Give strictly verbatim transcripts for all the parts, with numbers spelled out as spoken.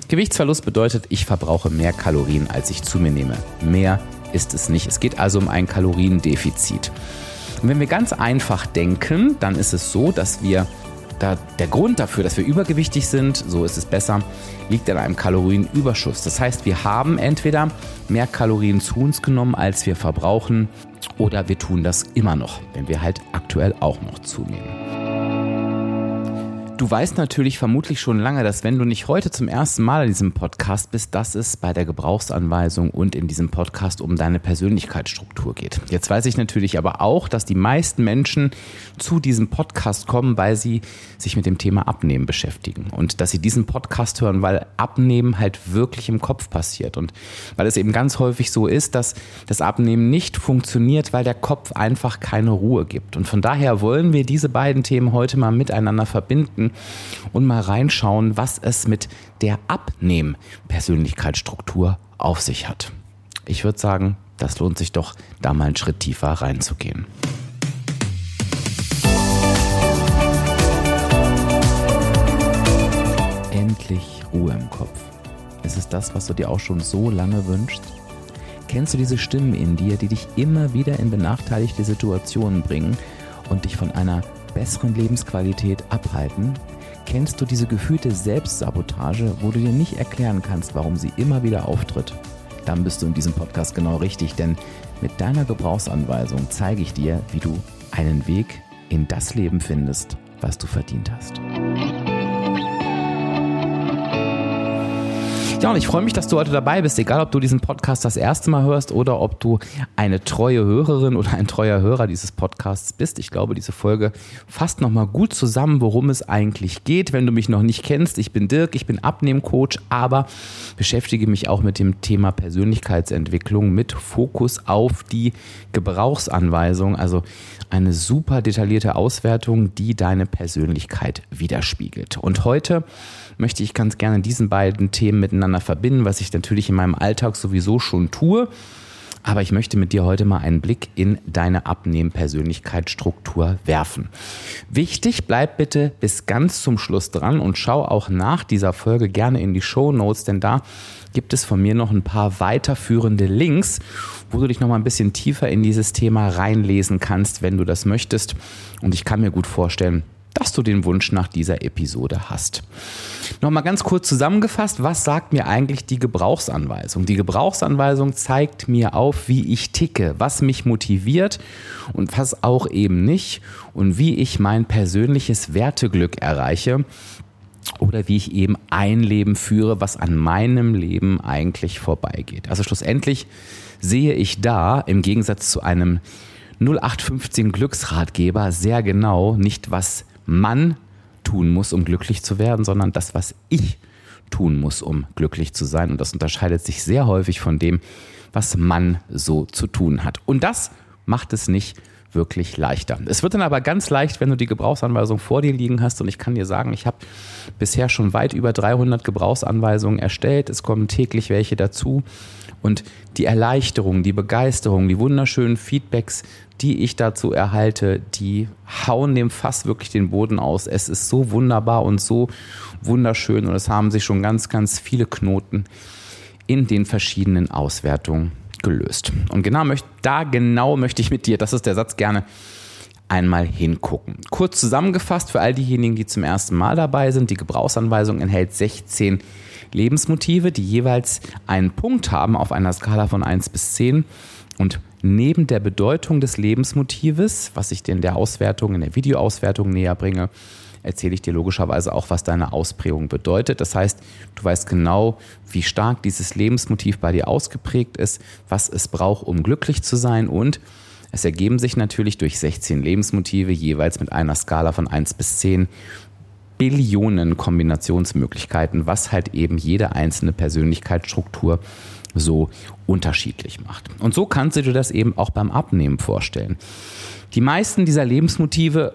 Gewichtsverlust bedeutet, ich verbrauche mehr Kalorien, als ich zu mir nehme. Mehr ist es nicht. Es geht also um ein Kaloriendefizit. Und wenn wir ganz einfach denken, dann ist es so, dass wir da der Grund dafür, dass wir übergewichtig sind, so ist es besser, liegt in einem Kalorienüberschuss. Das heißt, wir haben entweder mehr Kalorien zu uns genommen, als wir verbrauchen, oder wir tun das immer noch, wenn wir halt aktuell auch noch zunehmen. Du weißt natürlich vermutlich schon lange, dass wenn du nicht heute zum ersten Mal in diesem Podcast bist, dass es bei der Gebrauchsanweisung und in diesem Podcast um deine Persönlichkeitsstruktur geht. Jetzt weiß ich natürlich aber auch, dass die meisten Menschen zu diesem Podcast kommen, weil sie sich mit dem Thema Abnehmen beschäftigen und dass sie diesen Podcast hören, weil Abnehmen halt wirklich im Kopf passiert und weil es eben ganz häufig so ist, dass das Abnehmen nicht funktioniert, weil der Kopf einfach keine Ruhe gibt. Und von daher wollen wir diese beiden Themen heute mal miteinander verbinden und mal reinschauen, was es mit der Abnehmen-Persönlichkeitsstruktur auf sich hat. Ich würde sagen, das lohnt sich doch, da mal einen Schritt tiefer reinzugehen. Endlich Ruhe im Kopf. Ist es das, was du dir auch schon so lange wünschst? Kennst du diese Stimmen in dir, die dich immer wieder in benachteiligte Situationen bringen und dich von einer besseren Lebensqualität abhalten? Kennst du diese gefühlte Selbstsabotage, wo du dir nicht erklären kannst, warum sie immer wieder auftritt? Dann bist du in diesem Podcast genau richtig, denn mit deiner Gebrauchsanweisung zeige ich dir, wie du einen Weg in das Leben findest, was du verdient hast. Ja, und ich freue mich, dass du heute dabei bist, egal ob du diesen Podcast das erste Mal hörst oder ob du eine treue Hörerin oder ein treuer Hörer dieses Podcasts bist. Ich glaube, diese Folge fasst nochmal gut zusammen, worum es eigentlich geht. Wenn du mich noch nicht kennst, ich bin Dirk, ich bin Abnehmcoach, aber beschäftige mich auch mit dem Thema Persönlichkeitsentwicklung mit Fokus auf die Gebrauchsanweisung, also eine super detaillierte Auswertung, die deine Persönlichkeit widerspiegelt. Und heute möchte ich ganz gerne diesen beiden Themen miteinander verbinden, was ich natürlich in meinem Alltag sowieso schon tue. Aber ich möchte mit dir heute mal einen Blick in deine Abnehmen-Persönlichkeitsstruktur werfen. Wichtig, bleib bitte bis ganz zum Schluss dran und schau auch nach dieser Folge gerne in die Shownotes, denn da gibt es von mir noch ein paar weiterführende Links, wo du dich noch mal ein bisschen tiefer in dieses Thema reinlesen kannst, wenn du das möchtest. Und ich kann mir gut vorstellen, dass du den Wunsch nach dieser Episode hast. Nochmal ganz kurz zusammengefasst, was sagt mir eigentlich die Gebrauchsanweisung? Die Gebrauchsanweisung zeigt mir auf, wie ich ticke, was mich motiviert und was auch eben nicht und wie ich mein persönliches Werteglück erreiche oder wie ich eben ein Leben führe, was an meinem Leben eigentlich vorbeigeht. Also schlussendlich sehe ich da im Gegensatz zu einem null acht fünfzehn Glücksratgeber sehr genau nicht, was man tun muss, um glücklich zu werden, sondern das, was ich tun muss, um glücklich zu sein. Und das unterscheidet sich sehr häufig von dem, was man so zu tun hat. Und das macht es nicht wirklich leichter. Es wird dann aber ganz leicht, wenn du die Gebrauchsanweisung vor dir liegen hast. Und ich kann dir sagen, ich habe bisher schon weit über dreihundert Gebrauchsanweisungen erstellt. Es kommen täglich welche dazu. Und die Erleichterung, die Begeisterung, die wunderschönen Feedbacks, die ich dazu erhalte, die hauen dem Fass wirklich den Boden aus. Es ist so wunderbar und so wunderschön und es haben sich schon ganz, ganz viele Knoten in den verschiedenen Auswertungen gelöst. Und genau möchte, da genau möchte ich mit dir, das ist der Satz, gerne einmal hingucken. Kurz zusammengefasst für all diejenigen, die zum ersten Mal dabei sind, die Gebrauchsanweisung enthält sechzehn Lebensmotive, die jeweils einen Punkt haben auf einer Skala von eins bis zehn. Und neben der Bedeutung des Lebensmotives, was ich dir in der Auswertung, in der Videoauswertung näher bringe, erzähle ich dir logischerweise auch, was deine Ausprägung bedeutet. Das heißt, du weißt genau, wie stark dieses Lebensmotiv bei dir ausgeprägt ist, was es braucht, um glücklich zu sein. Und es ergeben sich natürlich durch sechzehn Lebensmotive jeweils mit einer Skala von eins bis zehn Billionen Kombinationsmöglichkeiten, was halt eben jede einzelne Persönlichkeitsstruktur so unterschiedlich macht. Und so kannst du dir das eben auch beim Abnehmen vorstellen. Die meisten dieser Lebensmotive,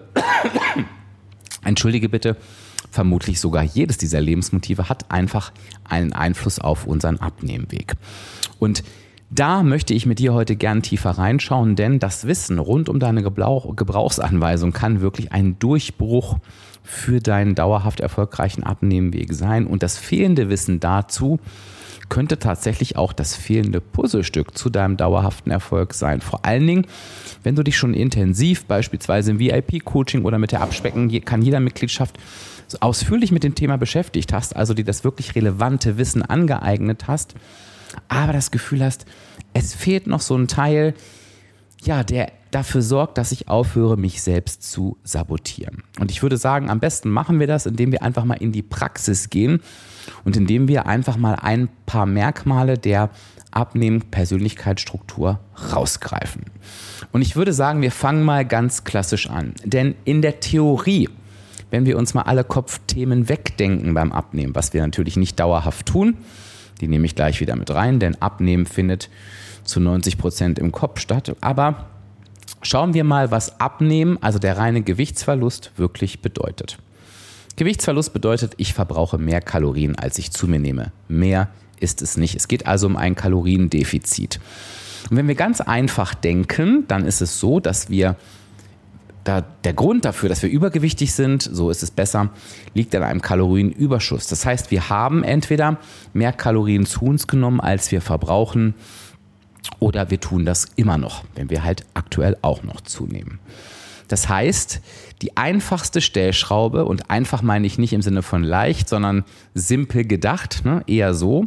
entschuldige bitte, vermutlich sogar jedes dieser Lebensmotive hat einfach einen Einfluss auf unseren Abnehmweg. Und da möchte ich mit dir heute gern tiefer reinschauen, denn das Wissen rund um deine Gebrauch- Gebrauchsanweisung kann wirklich ein Durchbruch für deinen dauerhaft erfolgreichen Abnehmenweg sein. Und das fehlende Wissen dazu könnte tatsächlich auch das fehlende Puzzlestück zu deinem dauerhaften Erfolg sein. Vor allen Dingen, wenn du dich schon intensiv, beispielsweise im V I P-Coaching oder mit der Abspecken, kann jeder Mitgliedschaft ausführlich mit dem Thema beschäftigt hast, also dir das wirklich relevante Wissen angeeignet hast, aber das Gefühl hast, es fehlt noch so ein Teil, ja, der dafür sorgt, dass ich aufhöre, mich selbst zu sabotieren. Und ich würde sagen, am besten machen wir das, indem wir einfach mal in die Praxis gehen und indem wir einfach mal ein paar Merkmale der Abnehmen-Persönlichkeitsstruktur rausgreifen. Und ich würde sagen, wir fangen mal ganz klassisch an. Denn in der Theorie, wenn wir uns mal alle Kopfthemen wegdenken beim Abnehmen, was wir natürlich nicht dauerhaft tun, die nehme ich gleich wieder mit rein, denn Abnehmen findet zu neunzig Prozent im Kopf statt. Aber schauen wir mal, was Abnehmen, also der reine Gewichtsverlust, wirklich bedeutet. Gewichtsverlust bedeutet, ich verbrauche mehr Kalorien, als ich zu mir nehme. Mehr ist es nicht. Es geht also um ein Kaloriendefizit. Und wenn wir ganz einfach denken, dann ist es so, dass wir da der Grund dafür, dass wir übergewichtig sind, so ist es besser, liegt an einem Kalorienüberschuss. Das heißt, wir haben entweder mehr Kalorien zu uns genommen, als wir verbrauchen, oder wir tun das immer noch, wenn wir halt aktuell auch noch zunehmen. Das heißt, die einfachste Stellschraube, und einfach meine ich nicht im Sinne von leicht, sondern simpel gedacht, ne, eher so,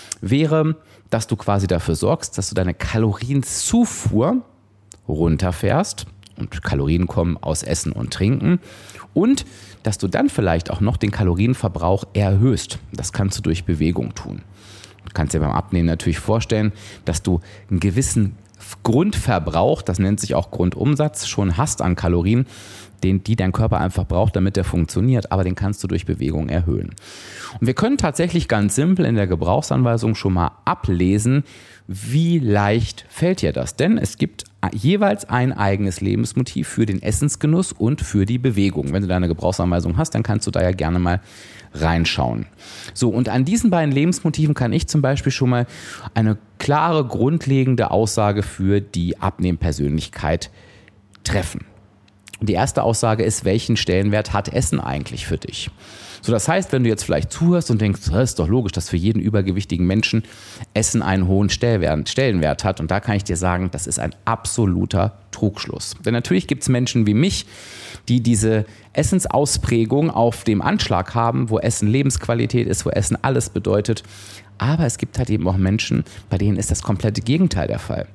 wäre, dass du quasi dafür sorgst, dass du deine Kalorienzufuhr runterfährst, und Kalorien kommen aus Essen und Trinken, und dass du dann vielleicht auch noch den Kalorienverbrauch erhöhst. Das kannst du durch Bewegung tun. Du kannst dir beim Abnehmen natürlich vorstellen, dass du einen gewissen Grundverbrauch, das nennt sich auch Grundumsatz, schon hast an Kalorien, den, die dein Körper einfach braucht, damit der funktioniert, aber den kannst du durch Bewegung erhöhen. Und wir können tatsächlich ganz simpel in der Gebrauchsanweisung schon mal ablesen, wie leicht fällt dir das? Denn es gibt jeweils ein eigenes Lebensmotiv für den Essensgenuss und für die Bewegung. Wenn du deine Gebrauchsanweisung hast, dann kannst du da ja gerne mal reinschauen. So, und an diesen beiden Lebensmotiven kann ich zum Beispiel schon mal eine klare, grundlegende Aussage für die Abnehmpersönlichkeit treffen. Die erste Aussage ist, welchen Stellenwert hat Essen eigentlich für dich? So, das heißt, wenn du jetzt vielleicht zuhörst und denkst, das ist doch logisch, dass für jeden übergewichtigen Menschen Essen einen hohen Stellenwert, Stellenwert hat. Und da kann ich dir sagen, das ist ein absoluter Trugschluss. Denn natürlich gibt es Menschen wie mich, die diese Essensausprägung auf dem Anschlag haben, wo Essen Lebensqualität ist, wo Essen alles bedeutet. Aber es gibt halt eben auch Menschen, bei denen ist das komplette Gegenteil der Fall.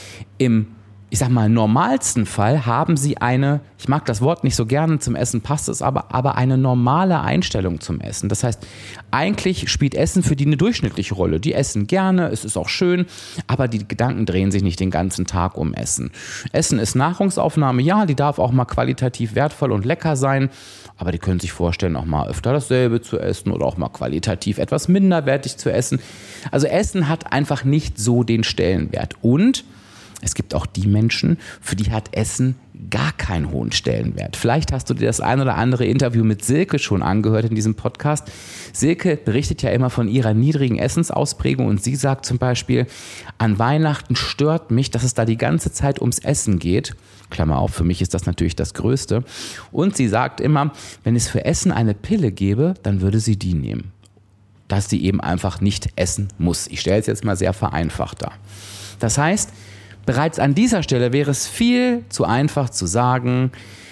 Im Ich sag mal, normalsten Fall haben sie eine, ich mag das Wort nicht so gerne, zum Essen passt es, aber, aber eine normale Einstellung zum Essen. Das heißt, eigentlich spielt Essen für die eine durchschnittliche Rolle. Die essen gerne, es ist auch schön, aber die Gedanken drehen sich nicht den ganzen Tag um Essen. Essen ist Nahrungsaufnahme, ja, die darf auch mal qualitativ wertvoll und lecker sein, aber die können sich vorstellen, auch mal öfter dasselbe zu essen oder auch mal qualitativ etwas minderwertig zu essen. Also Essen hat einfach nicht so den Stellenwert. Und es gibt auch die Menschen, für die hat Essen gar keinen hohen Stellenwert. Vielleicht hast du dir das ein oder andere Interview mit Silke schon angehört in diesem Podcast. Silke berichtet ja immer von ihrer niedrigen Essensausprägung und sie sagt zum Beispiel, an Weihnachten stört mich, dass es da die ganze Zeit ums Essen geht. Klammer auf, für mich ist das natürlich das Größte. Und sie sagt immer, wenn es für Essen eine Pille gäbe, dann würde sie die nehmen. Dass sie eben einfach nicht essen muss. Ich stelle es jetzt mal sehr vereinfacht dar. Das heißt, bereits an dieser Stelle wäre es viel zu einfach zu sagen,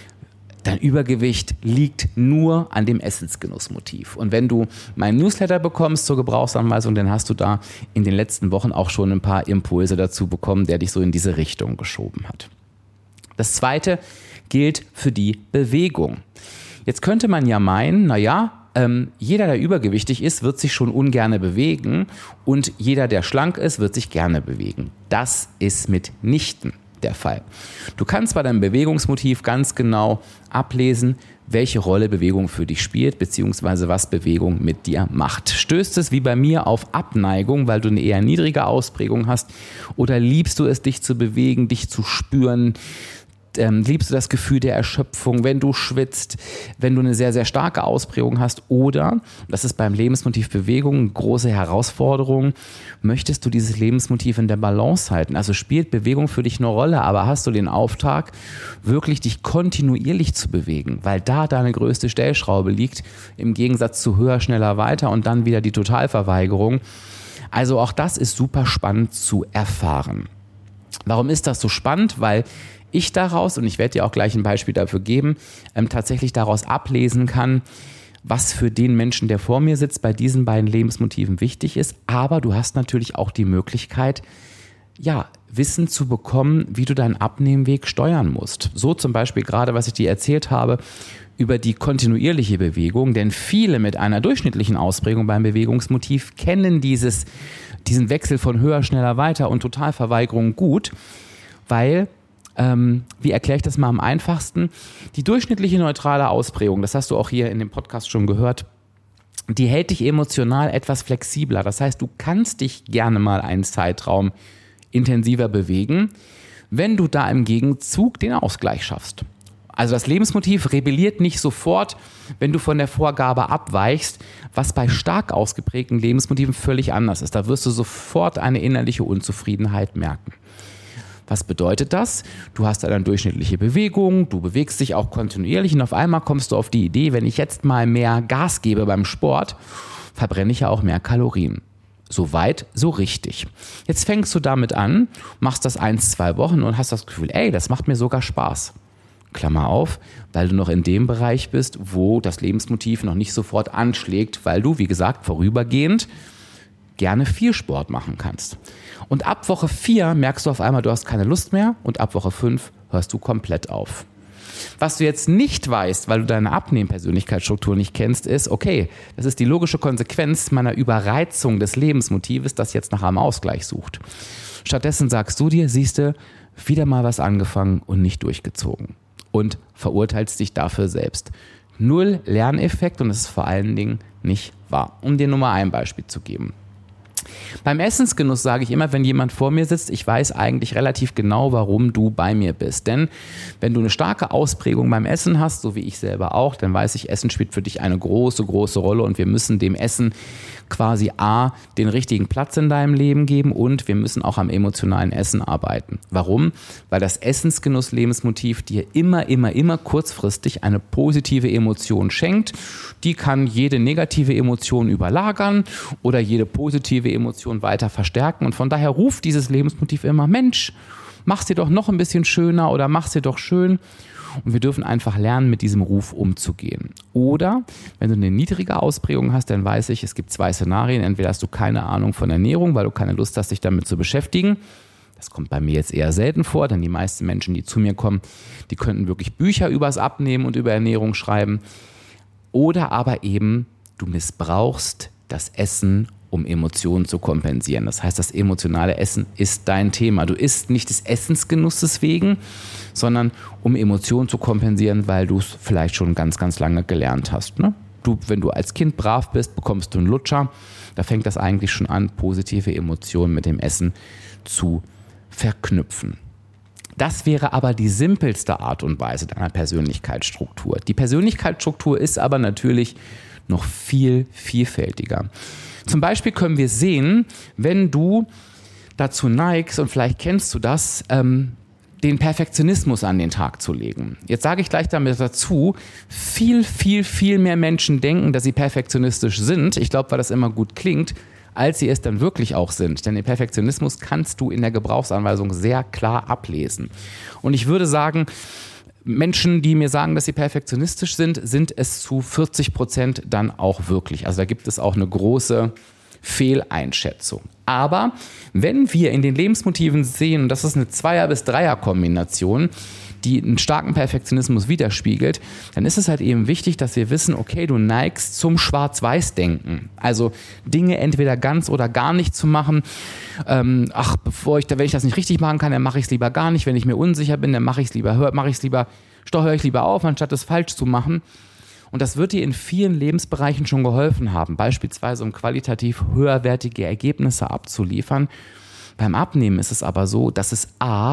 dein Übergewicht liegt nur an dem Essensgenussmotiv. Und wenn du meinen Newsletter bekommst zur Gebrauchsanweisung, dann hast du da in den letzten Wochen auch schon ein paar Impulse dazu bekommen, der dich so in diese Richtung geschoben hat. Das zweite gilt für die Bewegung. Jetzt könnte man ja meinen, naja, Ähm, jeder, der übergewichtig ist, wird sich schon ungerne bewegen und jeder, der schlank ist, wird sich gerne bewegen. Das ist mitnichten der Fall. Du kannst bei deinem Bewegungsmotiv ganz genau ablesen, welche Rolle Bewegung für dich spielt, beziehungsweise was Bewegung mit dir macht. Stößt es wie bei mir auf Abneigung, weil du eine eher niedrige Ausprägung hast, oder liebst du es, dich zu bewegen, dich zu spüren, ähm, liebst du das Gefühl der Erschöpfung, wenn du schwitzt, wenn du eine sehr, sehr starke Ausprägung hast oder, das ist beim Lebensmotiv Bewegung eine große Herausforderung, möchtest du dieses Lebensmotiv in der Balance halten? Also spielt Bewegung für dich eine Rolle, aber hast du den Auftrag, wirklich dich kontinuierlich zu bewegen, weil da deine größte Stellschraube liegt, im Gegensatz zu höher, schneller, weiter und dann wieder die Totalverweigerung. Also auch das ist super spannend zu erfahren. Warum ist das so spannend? Weil ich daraus, und ich werde dir auch gleich ein Beispiel dafür geben, ähm, tatsächlich daraus ablesen kann, was für den Menschen, der vor mir sitzt, bei diesen beiden Lebensmotiven wichtig ist. Aber du hast natürlich auch die Möglichkeit, ja, Wissen zu bekommen, wie du deinen Abnehmweg steuern musst. So zum Beispiel gerade, was ich dir erzählt habe, über die kontinuierliche Bewegung, denn viele mit einer durchschnittlichen Ausprägung beim Bewegungsmotiv kennen dieses, diesen Wechsel von höher, schneller, weiter und Totalverweigerung gut, weil, ähm, wie erkläre ich das mal am einfachsten, die durchschnittliche neutrale Ausprägung, das hast du auch hier in dem Podcast schon gehört, die hält dich emotional etwas flexibler. Das heißt, du kannst dich gerne mal einen Zeitraum intensiver bewegen, wenn du da im Gegenzug den Ausgleich schaffst. Also das Lebensmotiv rebelliert nicht sofort, wenn du von der Vorgabe abweichst, was bei stark ausgeprägten Lebensmotiven völlig anders ist. Da wirst du sofort eine innerliche Unzufriedenheit merken. Was bedeutet das? Du hast eine durchschnittliche Bewegung, du bewegst dich auch kontinuierlich und auf einmal kommst du auf die Idee, wenn ich jetzt mal mehr Gas gebe beim Sport, verbrenne ich ja auch mehr Kalorien. So weit, so richtig. Jetzt fängst du damit an, machst das eins, zwei Wochen und hast das Gefühl, ey, das macht mir sogar Spaß. Klammer auf, weil du noch in dem Bereich bist, wo das Lebensmotiv noch nicht sofort anschlägt, weil du, wie gesagt, vorübergehend gerne viel Sport machen kannst. Und ab Woche vier merkst du auf einmal, du hast keine Lust mehr und ab Woche fünf hörst du komplett auf. Was du jetzt nicht weißt, weil du deine Abnehmen-Persönlichkeitsstruktur nicht kennst, ist, okay, das ist die logische Konsequenz meiner Überreizung des Lebensmotives, das jetzt nach einem Ausgleich sucht. Stattdessen sagst du dir, siehste, wieder mal was angefangen und nicht durchgezogen. Und verurteilst dich dafür selbst. Null Lerneffekt und es ist vor allen Dingen nicht wahr. Um dir nur mal ein Beispiel zu geben. Beim Essensgenuss sage ich immer, wenn jemand vor mir sitzt, ich weiß eigentlich relativ genau, warum du bei mir bist. Denn wenn du eine starke Ausprägung beim Essen hast, so wie ich selber auch, dann weiß ich, Essen spielt für dich eine große, große Rolle und wir müssen dem Essen quasi A, den richtigen Platz in deinem Leben geben und wir müssen auch am emotionalen Essen arbeiten. Warum? Weil das Essensgenuss-Lebensmotiv dir immer, immer, immer kurzfristig eine positive Emotion schenkt. Die kann jede negative Emotion überlagern oder jede positive Emotion weiter verstärken und von daher ruft dieses Lebensmotiv immer, Mensch, mach's dir doch noch ein bisschen schöner oder mach's dir doch schön. Und wir dürfen einfach lernen, mit diesem Ruf umzugehen. Oder, wenn du eine niedrige Ausprägung hast, dann weiß ich, es gibt zwei Szenarien. Entweder hast du keine Ahnung von Ernährung, weil du keine Lust hast, dich damit zu beschäftigen. Das kommt bei mir jetzt eher selten vor, denn die meisten Menschen, die zu mir kommen, die könnten wirklich Bücher übers Abnehmen und über Ernährung schreiben. Oder aber eben, du missbrauchst das Essen, um Emotionen zu kompensieren. Das heißt, das emotionale Essen ist dein Thema. Du isst nicht des Essensgenusses wegen, sondern um Emotionen zu kompensieren, weil du es vielleicht schon ganz, ganz lange gelernt hast. Ne? Du, wenn du als Kind brav bist, bekommst du einen Lutscher. Da fängt das eigentlich schon an, positive Emotionen mit dem Essen zu verknüpfen. Das wäre aber die simpelste Art und Weise deiner Persönlichkeitsstruktur. Die Persönlichkeitsstruktur ist aber natürlich noch viel vielfältiger. Zum Beispiel können wir sehen, wenn du dazu neigst, und vielleicht kennst du das, ähm, den Perfektionismus an den Tag zu legen. Jetzt sage ich gleich damit dazu, viel, viel, viel mehr Menschen denken, dass sie perfektionistisch sind. Ich glaube, weil das immer gut klingt, als sie es dann wirklich auch sind. Denn den Perfektionismus kannst du in der Gebrauchsanweisung sehr klar ablesen. Und ich würde sagen, Menschen, die mir sagen, dass sie perfektionistisch sind, sind es zu vierzig Prozent dann auch wirklich. Also da gibt es auch eine große Fehleinschätzung. Aber wenn wir in den Lebensmotiven sehen, das ist eine Zweier- bis Dreier-Kombination, die einen starken Perfektionismus widerspiegelt, dann ist es halt eben wichtig, dass wir wissen, okay, du neigst zum Schwarz-Weiß-Denken. Also Dinge entweder ganz oder gar nicht zu machen. Ähm, ach, bevor ich, wenn ich das nicht richtig machen kann, dann mache ich es lieber gar nicht. Wenn ich mir unsicher bin, dann mache ich es lieber, mache ich es lieber, höre ich lieber auf, anstatt es falsch zu machen. Und das wird dir in vielen Lebensbereichen schon geholfen haben, beispielsweise um qualitativ höherwertige Ergebnisse abzuliefern. Beim Abnehmen ist es aber so, dass es A,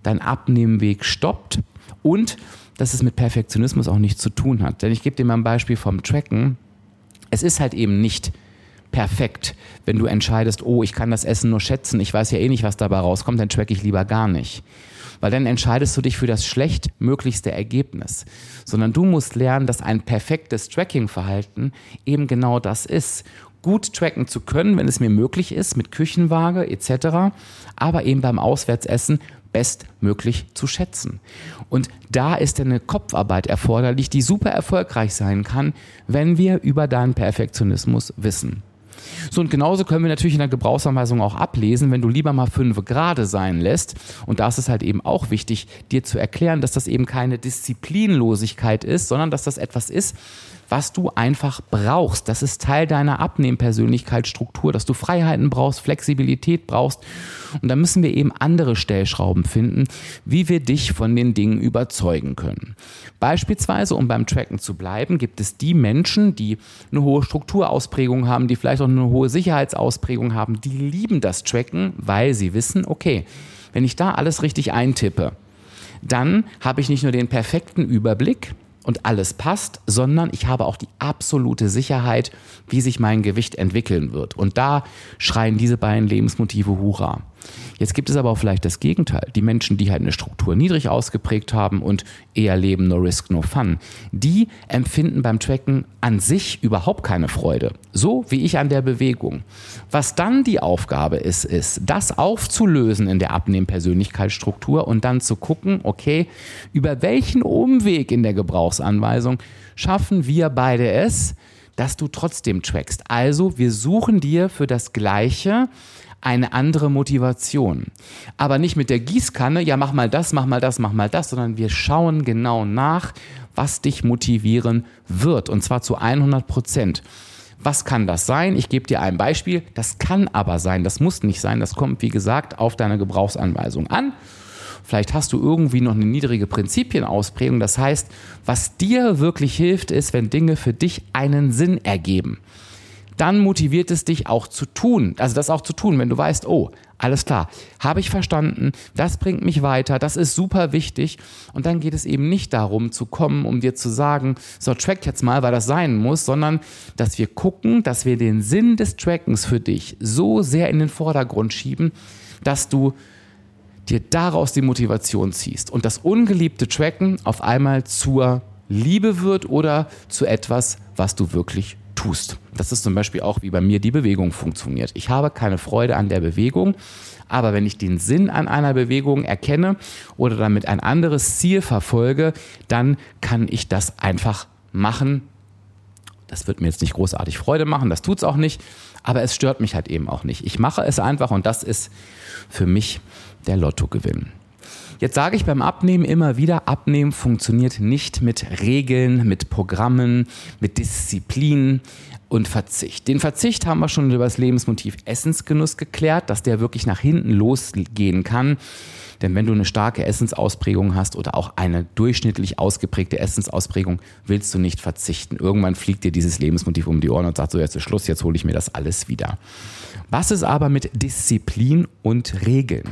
dein Abnehmweg stoppt und dass es mit Perfektionismus auch nichts zu tun hat. Denn ich gebe dir mal ein Beispiel vom Tracken. Es ist halt eben nicht perfekt, wenn du entscheidest, oh, ich kann das Essen nur schätzen, ich weiß ja eh nicht, was dabei rauskommt, dann tracke ich lieber gar nicht. Weil dann entscheidest du dich für das schlechtmöglichste Ergebnis. Sondern du musst lernen, dass ein perfektes Tracking-Verhalten eben genau das ist. Gut tracken zu können, wenn es mir möglich ist, mit Küchenwaage et cetera, aber eben beim Auswärtsessen bestmöglich zu schätzen. Und da ist eine Kopfarbeit erforderlich, die super erfolgreich sein kann, wenn wir über deinen Perfektionismus wissen. So, und genauso können wir natürlich in der Gebrauchsanweisung auch ablesen, wenn du lieber mal fünf gerade sein lässt. Und da ist es halt eben auch wichtig, dir zu erklären, dass das eben keine Disziplinlosigkeit ist, sondern dass das etwas ist, was du einfach brauchst. Das ist Teil deiner Abnehmen-Persönlichkeitsstruktur, dass du Freiheiten brauchst, Flexibilität brauchst. Und da müssen wir eben andere Stellschrauben finden, wie wir dich von den Dingen überzeugen können. Beispielsweise, um beim Tracken zu bleiben, gibt es die Menschen, die eine hohe Strukturausprägung haben, die vielleicht auch eine hohe Sicherheitsausprägung haben, die lieben das Tracken, weil sie wissen, okay, wenn ich da alles richtig eintippe, dann habe ich nicht nur den perfekten Überblick, und alles passt, sondern ich habe auch die absolute Sicherheit, wie sich mein Gewicht entwickeln wird. Und da schreien diese beiden Lebensmotive Hurra. Jetzt gibt es aber auch vielleicht das Gegenteil. Die Menschen, die halt eine Struktur niedrig ausgeprägt haben und eher leben no risk, no fun, die empfinden beim Tracken an sich überhaupt keine Freude. So wie ich an der Bewegung. Was dann die Aufgabe ist, ist, das aufzulösen in der Abnehmen-Persönlichkeitsstruktur und dann zu gucken, okay, über welchen Umweg in der Gebrauchsanweisung schaffen wir beide es, dass du trotzdem trackst. Also wir suchen dir für das Gleiche eine andere Motivation. Aber nicht mit der Gießkanne, ja mach mal das, mach mal das, mach mal das, sondern wir schauen genau nach, was dich motivieren wird. Und zwar zu hundert Prozent. Was kann das sein? Ich gebe dir ein Beispiel. Das kann aber sein, das muss nicht sein. Das kommt, wie gesagt, auf deine Gebrauchsanweisung an. Vielleicht hast du irgendwie noch eine niedrige Prinzipienausprägung. Das heißt, was dir wirklich hilft, ist, wenn Dinge für dich einen Sinn ergeben. Dann motiviert es dich auch zu tun, also das auch zu tun, wenn du weißt, oh, alles klar, habe ich verstanden, das bringt mich weiter, das ist super wichtig und dann geht es eben nicht darum zu kommen, um dir zu sagen, so track jetzt mal, weil das sein muss, sondern dass wir gucken, dass wir den Sinn des Trackens für dich so sehr in den Vordergrund schieben, dass du dir daraus die Motivation ziehst und das ungeliebte Tracken auf einmal zur Liebe wird oder zu etwas, was du wirklich tust. Das ist zum Beispiel auch, wie bei mir die Bewegung funktioniert. Ich habe keine Freude an der Bewegung, aber wenn ich den Sinn an einer Bewegung erkenne oder damit ein anderes Ziel verfolge, dann kann ich das einfach machen. Das wird mir jetzt nicht großartig Freude machen, das tut es auch nicht, aber es stört mich halt eben auch nicht. Ich mache es einfach und das ist für mich der Lottogewinn. Jetzt sage ich beim Abnehmen immer wieder, Abnehmen funktioniert nicht mit Regeln, mit Programmen, mit Disziplin und Verzicht. Den Verzicht haben wir schon über das Lebensmotiv Essensgenuss geklärt, dass der wirklich nach hinten losgehen kann. Denn wenn du eine starke Essensausprägung hast oder auch eine durchschnittlich ausgeprägte Essensausprägung, willst du nicht verzichten. Irgendwann fliegt dir dieses Lebensmotiv um die Ohren und sagt so, jetzt ist Schluss, jetzt hole ich mir das alles wieder. Was ist aber mit Disziplin und Regeln?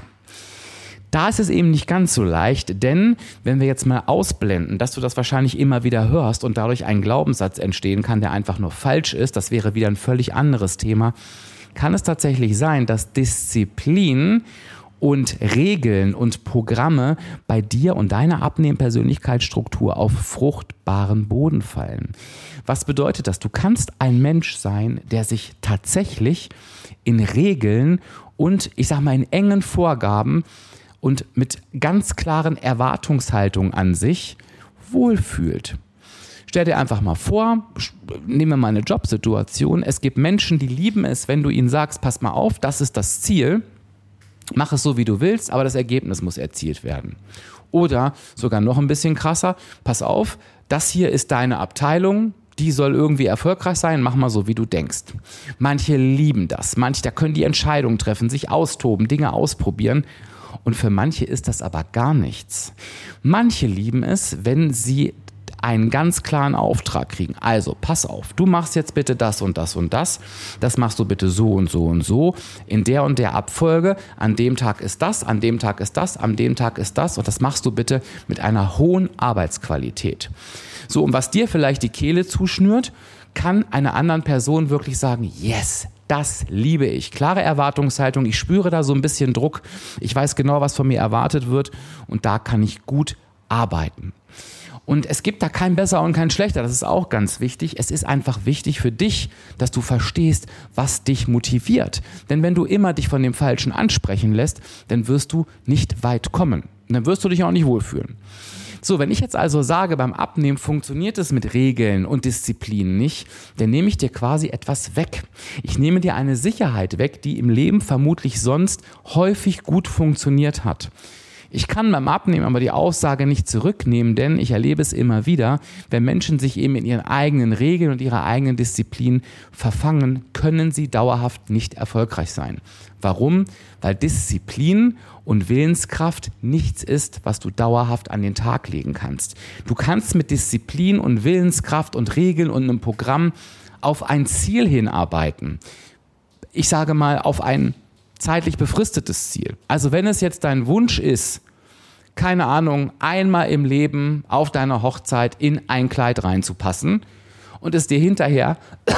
Da ist es eben nicht ganz so leicht, denn wenn wir jetzt mal ausblenden, dass du das wahrscheinlich immer wieder hörst und dadurch ein Glaubenssatz entstehen kann, der einfach nur falsch ist, das wäre wieder ein völlig anderes Thema, kann es tatsächlich sein, dass Disziplin und Regeln und Programme bei dir und deiner Abnehmen-Persönlichkeitsstruktur auf fruchtbaren Boden fallen. Was bedeutet das? Du kannst ein Mensch sein, der sich tatsächlich in Regeln und, ich sag mal, in engen Vorgaben und mit ganz klaren Erwartungshaltungen an sich wohlfühlt. Stell dir einfach mal vor, nehmen wir mal eine Jobsituation. Es gibt Menschen, die lieben es, wenn du ihnen sagst, pass mal auf, das ist das Ziel, mach es so, wie du willst, aber das Ergebnis muss erzielt werden. Oder sogar noch ein bisschen krasser, pass auf, das hier ist deine Abteilung, die soll irgendwie erfolgreich sein, mach mal so, wie du denkst. Manche lieben das, manche, da können die Entscheidungen treffen, sich austoben, Dinge ausprobieren. Und für manche ist das aber gar nichts. Manche lieben es, wenn sie einen ganz klaren Auftrag kriegen. Also, pass auf, du machst jetzt bitte das und das und das. Das machst du bitte so und so und so. In der und der Abfolge. An dem Tag ist das, an dem Tag ist das, an dem Tag ist das. Und das machst du bitte mit einer hohen Arbeitsqualität. So, und was dir vielleicht die Kehle zuschnürt, kann einer anderen Person wirklich sagen, yes, das liebe ich. Klare Erwartungshaltung, ich spüre da so ein bisschen Druck. Ich weiß genau, was von mir erwartet wird und da kann ich gut arbeiten. Und es gibt da kein besser und kein schlechter, das ist auch ganz wichtig. Es ist einfach wichtig für dich, dass du verstehst, was dich motiviert. Denn wenn du immer dich von dem Falschen ansprechen lässt, dann wirst du nicht weit kommen. Und dann wirst du dich auch nicht wohlfühlen. So, wenn ich jetzt also sage, beim Abnehmen funktioniert es mit Regeln und Disziplin nicht, dann nehme ich dir quasi etwas weg. Ich nehme dir eine Sicherheit weg, die im Leben vermutlich sonst häufig gut funktioniert hat. Ich kann beim Abnehmen aber die Aussage nicht zurücknehmen, denn ich erlebe es immer wieder, wenn Menschen sich eben in ihren eigenen Regeln und ihrer eigenen Disziplin verfangen, können sie dauerhaft nicht erfolgreich sein. Warum? Weil Disziplin und Willenskraft nichts ist, was du dauerhaft an den Tag legen kannst. Du kannst mit Disziplin und Willenskraft und Regeln und einem Programm auf ein Ziel hinarbeiten. Ich sage mal, auf ein zeitlich befristetes Ziel. Also wenn es jetzt dein Wunsch ist, keine Ahnung, einmal im Leben auf deiner Hochzeit in ein Kleid reinzupassen und es dir hinterher,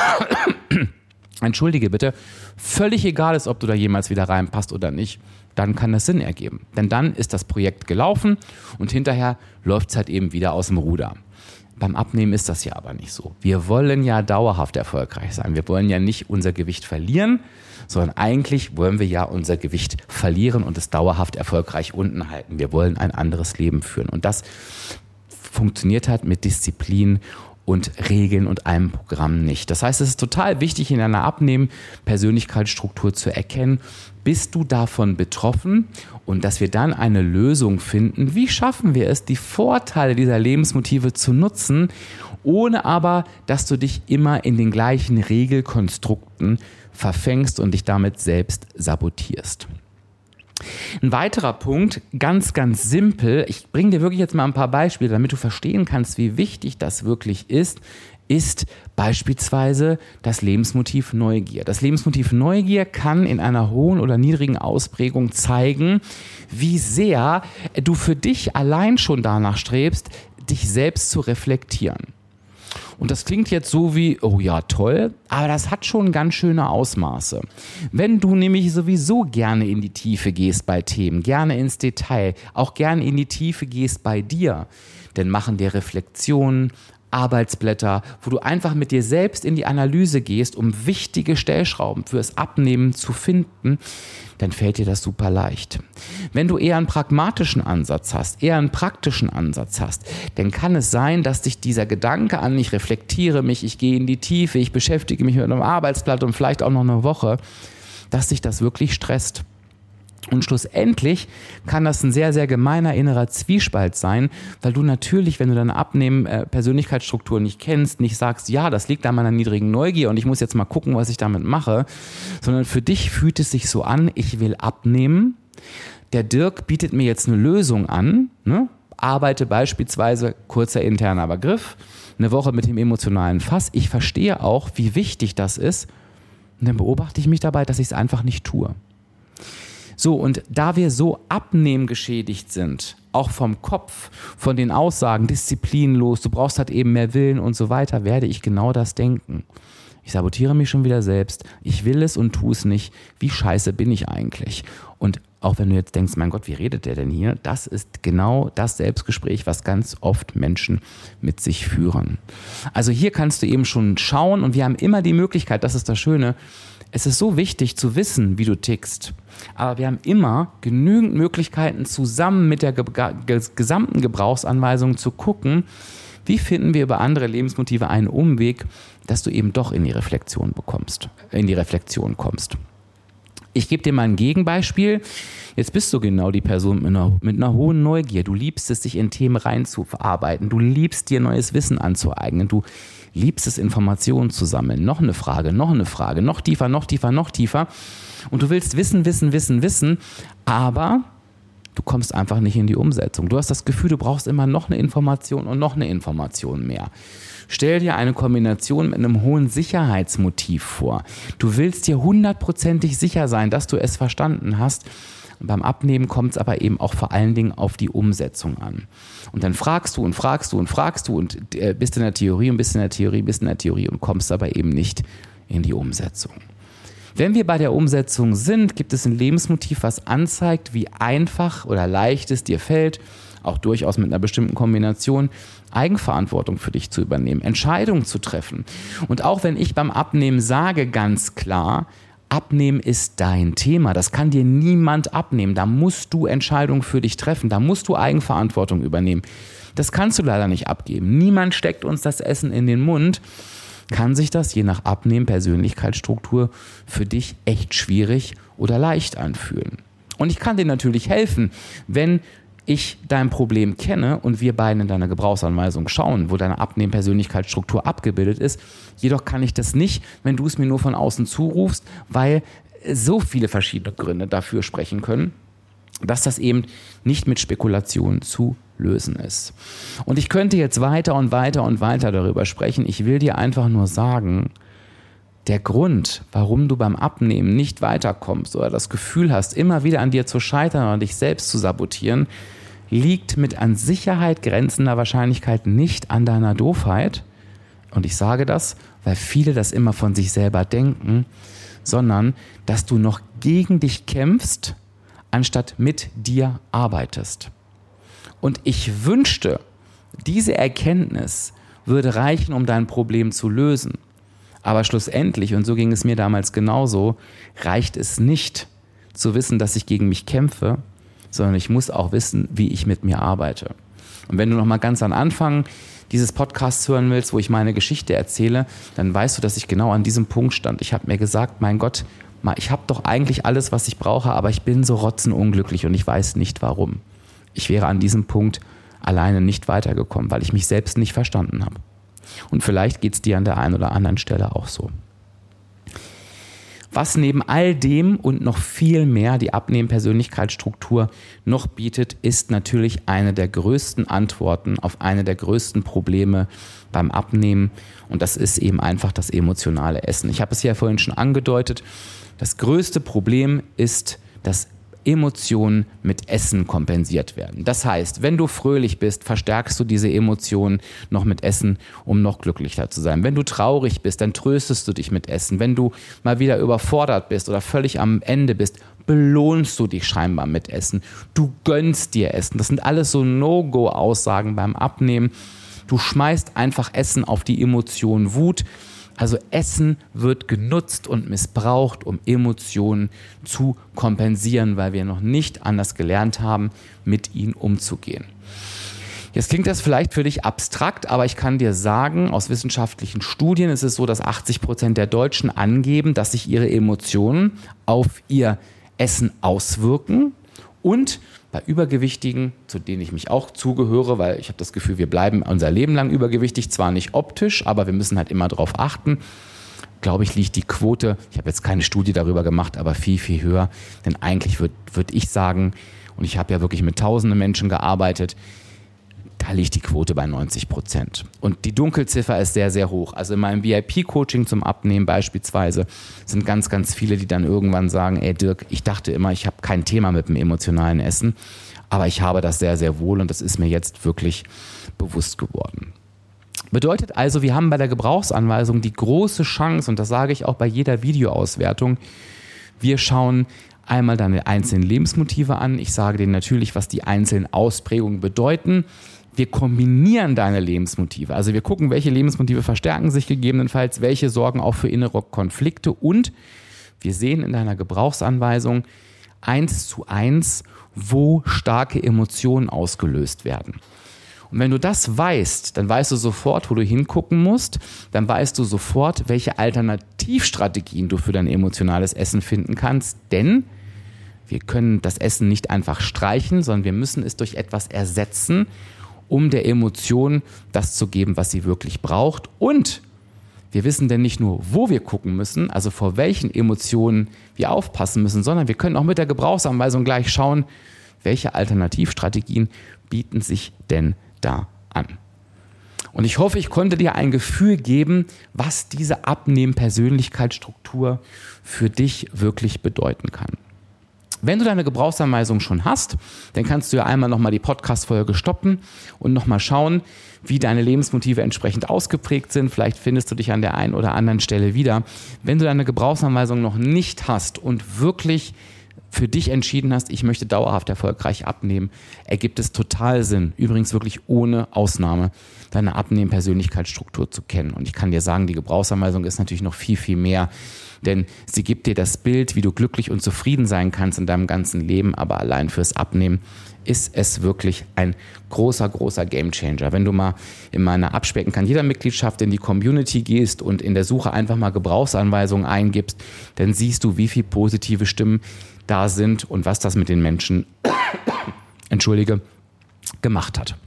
entschuldige bitte, völlig egal ist, ob du da jemals wieder reinpasst oder nicht, dann kann das Sinn ergeben. Denn dann ist das Projekt gelaufen und hinterher läuft es halt eben wieder aus dem Ruder. Beim Abnehmen ist das ja aber nicht so. Wir wollen ja dauerhaft erfolgreich sein. Wir wollen ja nicht unser Gewicht verlieren, sondern eigentlich wollen wir ja unser Gewicht verlieren und es dauerhaft erfolgreich unten halten. Wir wollen ein anderes Leben führen. Und das funktioniert halt mit Disziplin und Regeln und einem Programm nicht. Das heißt, es ist total wichtig, in einer Abnehmen-Persönlichkeitsstruktur zu erkennen, bist du davon betroffen und dass wir dann eine Lösung finden. Wie schaffen wir es, die Vorteile dieser Lebensmotive zu nutzen, ohne aber, dass du dich immer in den gleichen Regelkonstrukten verfängst und dich damit selbst sabotierst. Ein weiterer Punkt, ganz, ganz simpel, ich bringe dir wirklich jetzt mal ein paar Beispiele, damit du verstehen kannst, wie wichtig das wirklich ist, ist beispielsweise das Lebensmotiv Neugier. Das Lebensmotiv Neugier kann in einer hohen oder niedrigen Ausprägung zeigen, wie sehr du für dich allein schon danach strebst, dich selbst zu reflektieren. Und das klingt jetzt so wie, oh ja, toll, aber das hat schon ganz schöne Ausmaße. Wenn du nämlich sowieso gerne in die Tiefe gehst bei Themen, gerne ins Detail, auch gerne in die Tiefe gehst bei dir, dann machen dir Reflexionen, Arbeitsblätter, wo du einfach mit dir selbst in die Analyse gehst, um wichtige Stellschrauben fürs Abnehmen zu finden, dann fällt dir das super leicht. Wenn du eher einen pragmatischen Ansatz hast, eher einen praktischen Ansatz hast, dann kann es sein, dass dich dieser Gedanke an, ich reflektiere mich, ich gehe in die Tiefe, ich beschäftige mich mit einem Arbeitsblatt und vielleicht auch noch eine Woche, dass dich das wirklich stresst. Und schlussendlich kann das ein sehr, sehr gemeiner innerer Zwiespalt sein, weil du natürlich, wenn du deine Abnehmen-Persönlichkeitsstruktur nicht kennst, nicht sagst, ja, das liegt an meiner niedrigen Neugier und ich muss jetzt mal gucken, was ich damit mache, sondern für dich fühlt es sich so an, ich will abnehmen. Der Dirk bietet mir jetzt eine Lösung an, ne? Arbeite beispielsweise, kurzer interner Begriff, eine Woche mit dem emotionalen Fass. Ich verstehe auch, wie wichtig das ist und dann beobachte ich mich dabei, dass ich es einfach nicht tue. So, und da wir so abnehmgeschädigt sind, auch vom Kopf, von den Aussagen, disziplinlos, du brauchst halt eben mehr Willen und so weiter, werde ich genau das denken. Ich sabotiere mich schon wieder selbst, ich will es und tue es nicht, wie scheiße bin ich eigentlich? Und auch wenn du jetzt denkst, mein Gott, wie redet der denn hier? Das ist genau das Selbstgespräch, was ganz oft Menschen mit sich führen. Also hier kannst du eben schon schauen und wir haben immer die Möglichkeit, das ist das Schöne, es ist so wichtig zu wissen, wie du tickst. Aber wir haben immer genügend Möglichkeiten, zusammen mit der ge- ge- gesamten Gebrauchsanweisung zu gucken, wie finden wir über andere Lebensmotive einen Umweg, dass du eben doch in die Reflexion bekommst, in die Reflexion kommst. Ich gebe dir mal ein Gegenbeispiel. Jetzt bist du genau die Person mit einer, mit einer hohen Neugier. Du liebst es, dich in Themen reinzuverarbeiten. Du liebst dir neues Wissen anzueignen. Du liebst es, Informationen zu sammeln. Noch eine Frage, noch eine Frage, noch tiefer, noch tiefer, noch tiefer. Und du willst wissen, wissen, wissen, wissen. Aber Du kommst einfach nicht in die Umsetzung. Du hast das Gefühl, du brauchst immer noch eine Information und noch eine Information mehr. Stell dir eine Kombination mit einem hohen Sicherheitsmotiv vor. Du willst dir hundertprozentig sicher sein, dass du es verstanden hast. Und beim Abnehmen kommt es aber eben auch vor allen Dingen auf die Umsetzung an. Und dann fragst du und fragst du und fragst du und bist in der Theorie und bist in der Theorie, bist in der Theorie und kommst aber eben nicht in die Umsetzung. Wenn wir bei der Umsetzung sind, gibt es ein Lebensmotiv, was anzeigt, wie einfach oder leicht es dir fällt, auch durchaus mit einer bestimmten Kombination, Eigenverantwortung für dich zu übernehmen, Entscheidungen zu treffen. Und auch wenn ich beim Abnehmen sage ganz klar, Abnehmen ist dein Thema, das kann dir niemand abnehmen, da musst du Entscheidungen für dich treffen, da musst du Eigenverantwortung übernehmen. Das kannst du leider nicht abgeben. Niemand steckt uns das Essen in den Mund. Kann sich das je nach Abnehmen, Persönlichkeitsstruktur für dich echt schwierig oder leicht anfühlen. Und ich kann dir natürlich helfen, wenn ich dein Problem kenne und wir beide in deiner Gebrauchsanweisung schauen, wo deine Abnehmen, Persönlichkeitsstruktur abgebildet ist. Jedoch kann ich das nicht, wenn du es mir nur von außen zurufst, weil so viele verschiedene Gründe dafür sprechen können, dass das eben nicht mit Spekulation zu lösen ist. Und ich könnte jetzt weiter und weiter und weiter darüber sprechen. Ich will dir einfach nur sagen, der Grund, warum du beim Abnehmen nicht weiterkommst oder das Gefühl hast, immer wieder an dir zu scheitern oder dich selbst zu sabotieren, liegt mit an Sicherheit grenzender Wahrscheinlichkeit nicht an deiner Doofheit. Und ich sage das, weil viele das immer von sich selber denken, sondern dass du noch gegen dich kämpfst, anstatt mit dir arbeitest. Und ich wünschte, diese Erkenntnis würde reichen, um dein Problem zu lösen. Aber schlussendlich, und so ging es mir damals genauso, reicht es nicht zu wissen, dass ich gegen mich kämpfe, sondern ich muss auch wissen, wie ich mit mir arbeite. Und wenn du noch mal ganz am Anfang dieses Podcasts hören willst, wo ich meine Geschichte erzähle, dann weißt du, dass ich genau an diesem Punkt stand. Ich habe mir gesagt, mein Gott, ich habe doch eigentlich alles, was ich brauche, aber ich bin so rotzenunglücklich und ich weiß nicht warum. Ich wäre an diesem Punkt alleine nicht weitergekommen, weil ich mich selbst nicht verstanden habe. Und vielleicht geht es dir an der einen oder anderen Stelle auch so. Was neben all dem und noch viel mehr die Abnehmen-Persönlichkeitsstruktur noch bietet, ist natürlich eine der größten Antworten auf eine der größten Probleme beim Abnehmen. Und das ist eben einfach das emotionale Essen. Ich habe es ja vorhin schon angedeutet. Das größte Problem ist, dass Emotionen mit Essen kompensiert werden. Das heißt, wenn du fröhlich bist, verstärkst du diese Emotionen noch mit Essen, um noch glücklicher zu sein. Wenn du traurig bist, dann tröstest du dich mit Essen. Wenn du mal wieder überfordert bist oder völlig am Ende bist, belohnst du dich scheinbar mit Essen. Du gönnst dir Essen. Das sind alles so No-Go-Aussagen beim Abnehmen. Du schmeißt einfach Essen auf die Emotion Wut. Also Essen wird genutzt und missbraucht, um Emotionen zu kompensieren, weil wir noch nicht anders gelernt haben, mit ihnen umzugehen. Jetzt klingt das vielleicht für dich abstrakt, aber ich kann dir sagen, aus wissenschaftlichen Studien ist es so, dass achtzig Prozent der Deutschen angeben, dass sich ihre Emotionen auf ihr Essen auswirken. Und bei Übergewichtigen, zu denen ich mich auch zugehöre, weil ich habe das Gefühl, wir bleiben unser Leben lang übergewichtig, zwar nicht optisch, aber wir müssen halt immer darauf achten, glaube ich, liegt die Quote, ich habe jetzt keine Studie darüber gemacht, aber viel, viel höher. Denn eigentlich würde würd ich sagen, und ich habe ja wirklich mit tausenden Menschen gearbeitet, da liegt die Quote bei neunzig Prozent. Und die Dunkelziffer ist sehr, sehr hoch. Also in meinem V I P-Coaching zum Abnehmen beispielsweise sind ganz, ganz viele, die dann irgendwann sagen, ey Dirk, ich dachte immer, ich habe kein Thema mit dem emotionalen Essen, aber ich habe das sehr, sehr wohl und das ist mir jetzt wirklich bewusst geworden. Bedeutet also, wir haben bei der Gebrauchsanweisung die große Chance, und das sage ich auch bei jeder Videoauswertung, wir schauen einmal deine einzelnen Lebensmotive an. Ich sage dir natürlich, was die einzelnen Ausprägungen bedeuten. Wir kombinieren deine Lebensmotive. Also wir gucken, welche Lebensmotive verstärken sich gegebenenfalls, welche sorgen auch für innere Konflikte. Und wir sehen in deiner Gebrauchsanweisung eins zu eins, wo starke Emotionen ausgelöst werden. Und wenn du das weißt, dann weißt du sofort, wo du hingucken musst. Dann weißt du sofort, welche Alternativstrategien du für dein emotionales Essen finden kannst. Denn wir können das Essen nicht einfach streichen, sondern wir müssen es durch etwas ersetzen, um der Emotion das zu geben, was sie wirklich braucht. Und wir wissen denn nicht nur, wo wir gucken müssen, also vor welchen Emotionen wir aufpassen müssen, sondern wir können auch mit der Gebrauchsanweisung gleich schauen, welche Alternativstrategien bieten sich denn da an? Und ich hoffe, ich konnte dir ein Gefühl geben, was diese Abnehmen-Persönlichkeitsstruktur für dich wirklich bedeuten kann. Wenn du deine Gebrauchsanweisung schon hast, dann kannst du ja einmal nochmal die Podcast-Folge stoppen und nochmal schauen, wie deine Lebensmotive entsprechend ausgeprägt sind. Vielleicht findest du dich an der einen oder anderen Stelle wieder. Wenn du deine Gebrauchsanweisung noch nicht hast und wirklich für dich entschieden hast, ich möchte dauerhaft erfolgreich abnehmen, ergibt es total Sinn, übrigens wirklich ohne Ausnahme, deine Abnehmen-Persönlichkeitsstruktur zu kennen. Und ich kann dir sagen, die Gebrauchsanweisung ist natürlich noch viel, viel mehr, denn sie gibt dir das Bild, wie du glücklich und zufrieden sein kannst in deinem ganzen Leben, aber allein fürs Abnehmen ist es wirklich ein großer, großer Gamechanger. Wenn du mal in meiner Abspecken kann jeder Mitgliedschaft in die Community gehst und in der Suche einfach mal Gebrauchsanweisungen eingibst, dann siehst du, wie viele positive Stimmen da sind und was das mit den Menschen, entschuldige, gemacht hat.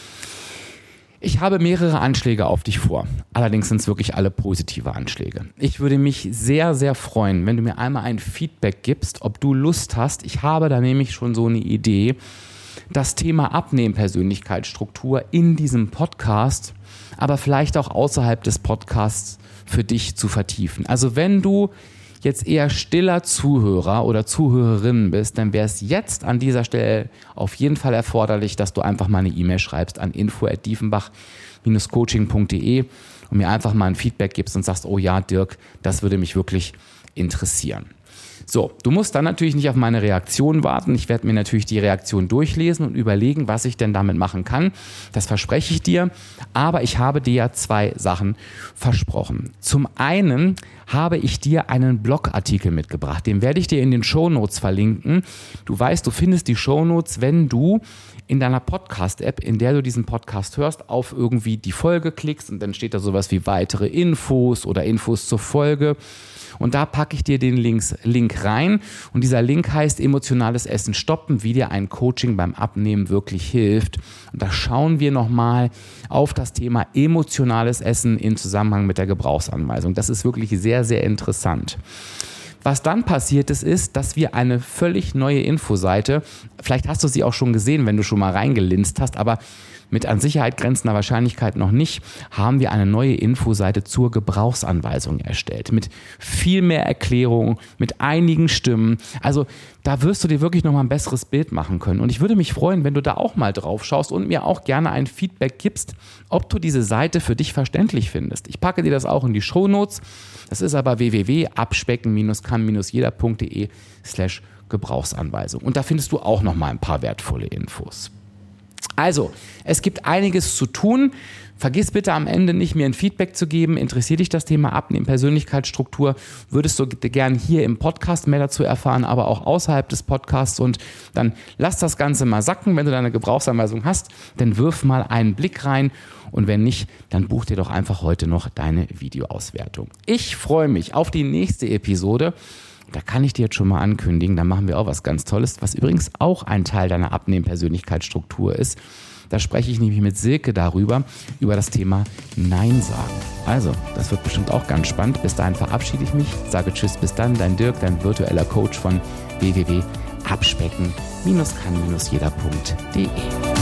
Ich habe mehrere Anschläge auf dich vor. Allerdings sind es wirklich alle positive Anschläge. Ich würde mich sehr, sehr freuen, wenn du mir einmal ein Feedback gibst, ob du Lust hast. Ich habe da nämlich schon so eine Idee, das Thema Abnehmen-Persönlichkeitsstruktur in diesem Podcast, aber vielleicht auch außerhalb des Podcasts für dich zu vertiefen. Also wenn du jetzt eher stiller Zuhörer oder Zuhörerin bist, dann wäre es jetzt an dieser Stelle auf jeden Fall erforderlich, dass du einfach mal eine E-Mail schreibst an info at diefenbach Bindestrich coaching punkt de und mir einfach mal ein Feedback gibst und sagst, oh ja, Dirk, das würde mich wirklich interessieren. So, du musst dann natürlich nicht auf meine Reaktion warten. Ich werde mir natürlich die Reaktion durchlesen und überlegen, was ich denn damit machen kann. Das verspreche ich dir. Aber ich habe dir ja zwei Sachen versprochen. Zum einen habe ich dir einen Blogartikel mitgebracht. Den werde ich dir in den Shownotes verlinken. Du weißt, du findest die Shownotes, wenn du in deiner Podcast-App, in der du diesen Podcast hörst, auf irgendwie die Folge klickst und dann steht da sowas wie weitere Infos oder Infos zur Folge. Und da packe ich dir den Links, Link rein und dieser Link heißt emotionales Essen stoppen, wie dir ein Coaching beim Abnehmen wirklich hilft. Und da schauen wir nochmal auf das Thema emotionales Essen in Zusammenhang mit der Gebrauchsanweisung. Das ist wirklich sehr, sehr interessant. Was dann passiert ist, ist, dass wir eine völlig neue Infoseite, vielleicht hast du sie auch schon gesehen, wenn du schon mal reingelinst hast, aber mit an Sicherheit grenzender Wahrscheinlichkeit noch nicht, haben wir eine neue Infoseite zur Gebrauchsanweisung erstellt. Mit viel mehr Erklärungen, mit einigen Stimmen. Also da wirst du dir wirklich nochmal ein besseres Bild machen können. Und ich würde mich freuen, wenn du da auch mal drauf schaust und mir auch gerne ein Feedback gibst, ob du diese Seite für dich verständlich findest. Ich packe dir das auch in die Shownotes. Das ist aber w w w punkt abspecken kann jeder punkt de slash Gebrauchsanweisung. Und da findest du auch nochmal ein paar wertvolle Infos. Also, es gibt einiges zu tun. Vergiss bitte am Ende nicht, mir ein Feedback zu geben. Interessiert dich das Thema Abnehmen, Persönlichkeitsstruktur? Würdest du gern hier im Podcast mehr dazu erfahren, aber auch außerhalb des Podcasts? Und dann lass das Ganze mal sacken. Wenn du deine Gebrauchsanweisung hast, dann wirf mal einen Blick rein. Und wenn nicht, dann buch dir doch einfach heute noch deine Videoauswertung. Ich freue mich auf die nächste Episode. Da kann ich dir jetzt schon mal ankündigen, da machen wir auch was ganz Tolles, was übrigens auch ein Teil deiner Abnehmen-Persönlichkeitsstruktur ist. Da spreche ich nämlich mit Silke darüber, über das Thema Nein sagen. Also, das wird bestimmt auch ganz spannend. Bis dahin verabschiede ich mich, sage Tschüss, bis dann, dein Dirk, dein virtueller Coach von w w w punkt abspecken kann jeder punkt de.